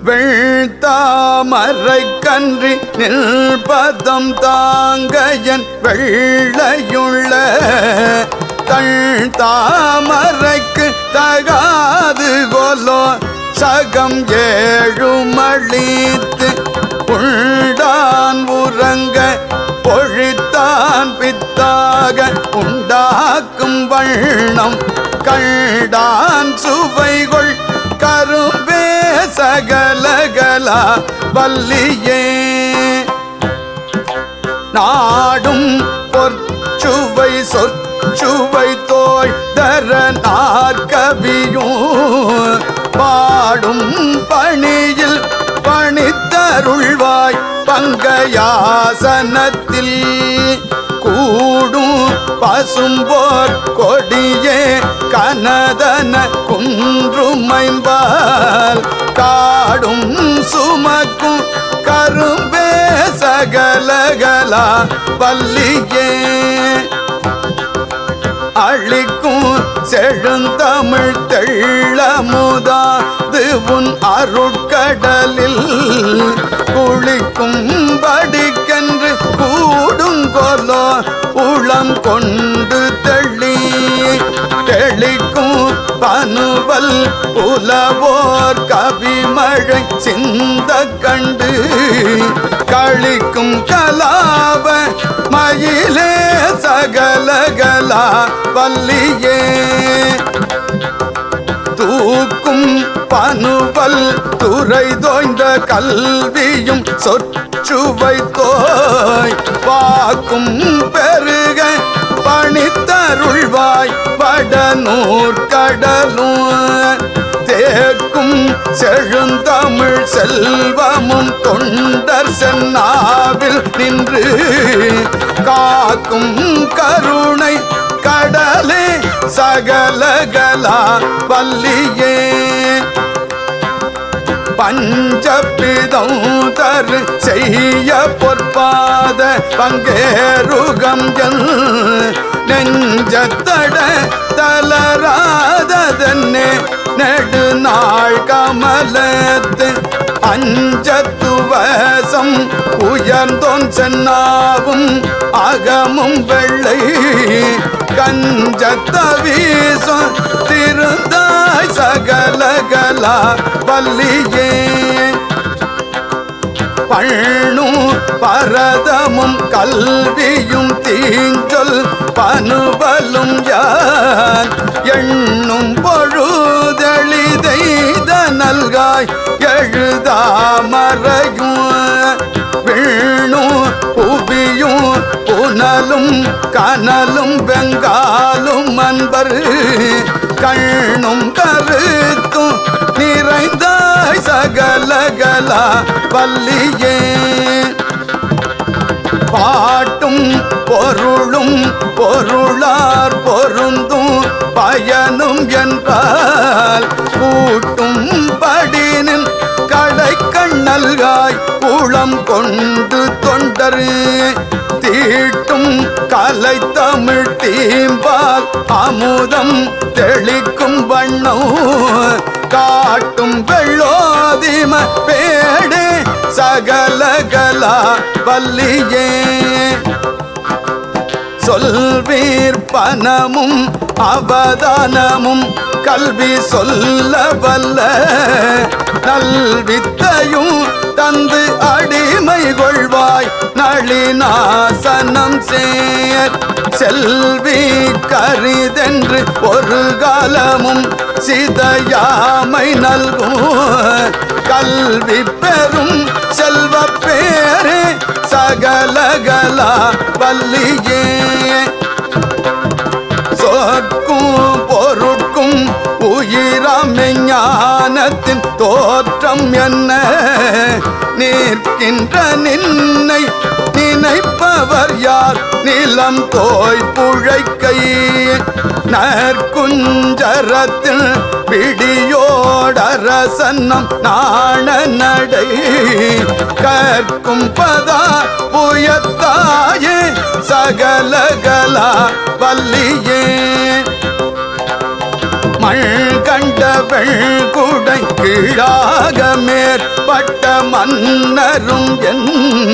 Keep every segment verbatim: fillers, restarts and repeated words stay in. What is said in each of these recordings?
வெள்தாமரை கன்றி நில்பதம் தாங்கையன் வெள்ளையுள்ள தள் தாமரைக்கு தகாது கொலோ சகம் ஏழுமளித்து உண்டான் உறங்க பொழித்தான் பித்தாக உண்டாக்கும் வண்ணம் கண்டான் சுவைகொள் கரும்பே சகலகலா வல்லியே நாடும் பொற்சுவை சொற்சுவை தோய் தர நாற்கவியும் பாடும் பணியில் பணித்தருள்வாய் பங்கயாசனத்தில் கூடும் பசும்போர் கொடியே கனதன குன்றுமைம்பால் காடும் சுமக்கும் கரும்பே சகலகலா வல்லியே அளிக்கும் செழுந்தமிழ் தெள்ளமுதாது உன் அருட்கடலில் குளிக்கும் படிக்கென்று கூடுங்கொலோ உளம் கொண்டு தெளி தெளிக்கும் பனுவல் உலவோர் கவிமழை சிந்த கண்டு கழிக்கும் கலாப மயிலே சகலகலா வல்லியே தூக்கும் பனுவல் துறை தோய்ந்த கல்வியும் சொற்சுவை தோய் வாக்கும் பெருக பணித்தருள்வாய் வடநூற் கடலும் தேக்கும் செழுந்தமிழ் செல்வமும் தொண்டர் சென்னாவில் நின்று காக்கும் கருணை கடலே சகலகலா வல்லியே பஞ்சபிதம் தரு செய்ய பொற்பாத பங்கேருகம் நெஞ்சத்தட தளராததன்னே நெடுநாள் கமலத்து அஞ்சத்துவசம் உயர்ந்தோன் சென்னாவும் அகமும் வெள்ளை கஞ்சத்தவீசும் திருந்தாய் சகலகலா வல்லியே பள்ளும் பரதமும் கல்வியும் தீஞ்சொல் பனுவலும் யான் எண்ணும் பொழுதெளிதெய்த நல்காய் எழுதாமறையும் வீணும் புவியும் புனலும் கனலும் வெங்காலும் அன்பர் கண்ணும் கருத்தும் நிறைந்தாய் சகலகலா வல்லியே பாட்டும் பொருளும் பொருளார் பொருந்தும் பயனும் என்பால் கூட்டும் படினின் கடை கண்ணல்காய் உளம் கொண்டு தொண்டரு தீட்டும் கலை தமிழ் தீம்பால் அமுதம் தெளிக்கும் வண்ணம் காட்டும் வெள்ளோதிம பேடே சகலகலா வல்லியே சொல்வீர் பனமும் அவதானமும் கல்வி சொல்ல வல்ல நல்வித்தையும் தந்து அடிமை கொள்வாய் நளினாசனம் சேர் செல்வி கரிதென்று ஒரு காலமும் சிதையாமை நல்கும் கல்வி பெறும் செல்வ பேரே சகலகலா வல்லியே சொற்கும் பொருட்கும் உயிராம் ஞானத்தின் தோற்றம் என்ன நிற்கின்ற நின்னை நினைப்பவர் யார் நிலம் தோய் புழைக்கை நற்குஞ்சரத்தில் பிடியோடரசன்னம் நாண நடை கற்கும் பதா புயத்தாயே சகலகலா வல்லியே மண் கண்ட வெள்குடை கீழாக மேற் பட்ட மன்னரும் என்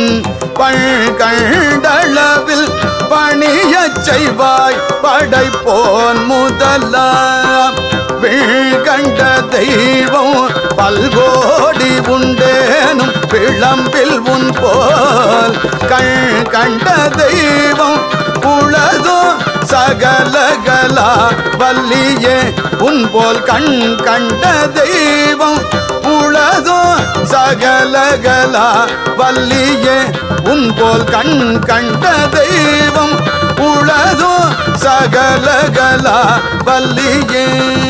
பழ்கண்டளவில் பணியச் செய்வாய் படைப்போன் முதலாம் வீழ்கண்ட தெய்வம் பல்கோடி உண்டேனும் விளம்பில் உன் போல் கண் கண்ட தெய்வம் உளதோ சகலகலா வல்லியே உன் போல் கண் கண்ட தெய்வம் உளதோ சகலகலா வல்லியே உன் போல் கண் கண்ட தெய்வம் உளதோ சகலகலா வல்லியே